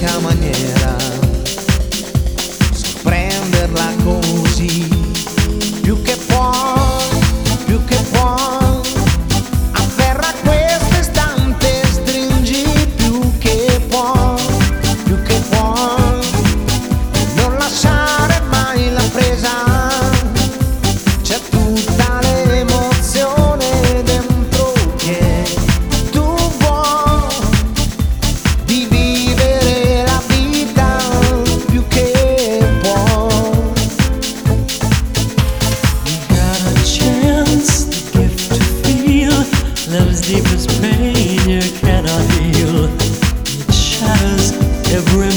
unica maniera sorprenderla così, più che puoi, afferra questo istante, stringi più che puoi, non lasciare mai la presa, c'è tutta l'emozione dentro che tu vuoi, di vivere la vita più che puoi. You got a chance, the gift to feel love's deepest pain you cannot heal. It shatters every